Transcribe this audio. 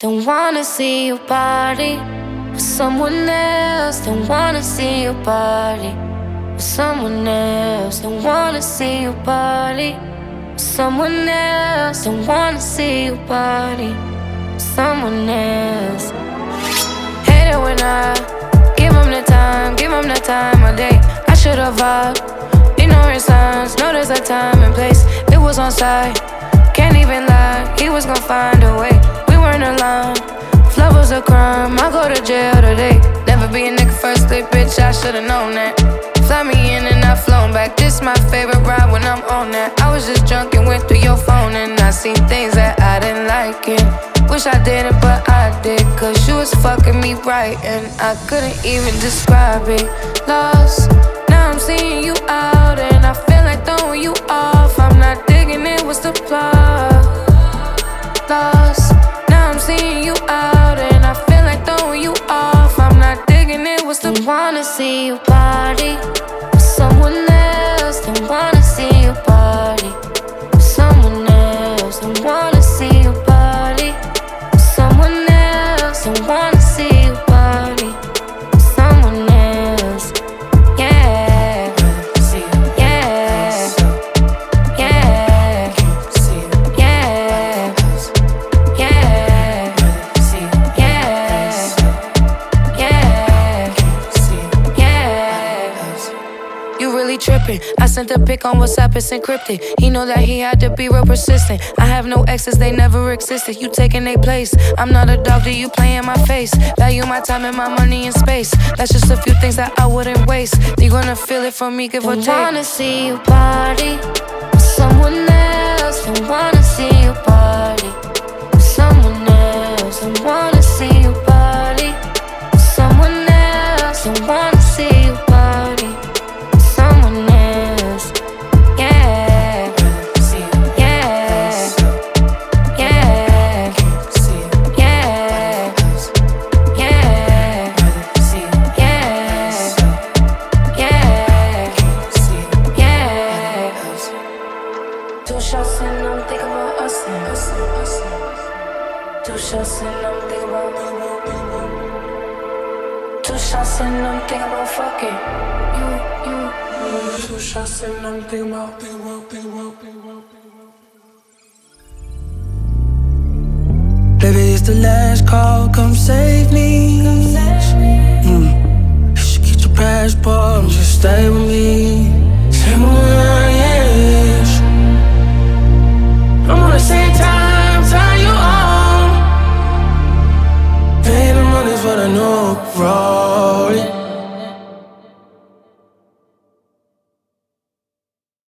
Don't wanna see you party with someone else. Don't wanna see you party with someone else. Don't wanna see you party with someone else. Don't wanna see you party with someone else. Hate it when I give them the time of day. I should've vibed, ignoring signs. Know there's a time and place. It was on site, can't even lie. He was gon' find a way. We weren't alone. If love was a crime, I'll go to jail today. Never be a nigga first date, bitch, I should've known that. Fly me in and I flown back. This my favorite ride when I'm on that. I was just drunk and went through your phone, and I seen things that I didn't like it. Wish I didn't, but I did, cause you was fucking me right, and I couldn't even describe it. Lost, now I'm seeing you out, and I feel like throwing you off. I'm not digging it, what's the plot? Lost, now I'm seeing you out, and I feel like throwing you off. I'm not digging it, what's the... Don't wanna see you party with someone else. Don't wanna see you party with someone else. Don't wanna see you party with someone else. Don't wanna see you party with someone else. Yeah, yeah, yeah, yeah, yeah, yeah. You really tripping. I sent a pic on WhatsApp, it's encrypted. He know that he had to be real persistent. I have no exes, they never existed. You taking their place. I'm not a dog, do you play in my face? Value my time and my money and space. That's just a few things that I wouldn't waste. You gonna feel it from me, give or take. Don't wanna see you party with someone else. Don't wanna see you party with someone else. Don't wanna see you party with someone else. Don't wanna see you party with someone else. Yeah, yeah, yeah, yeah, yeah, yeah, yeah. Two shots and I'm thinking about us. Two shots and I'm thinking about. Two shots and I'm thinking about fucking you. Two shots and I'm thinking about. Baby, it's the last call, come save me. You should get your passport and just stay with me.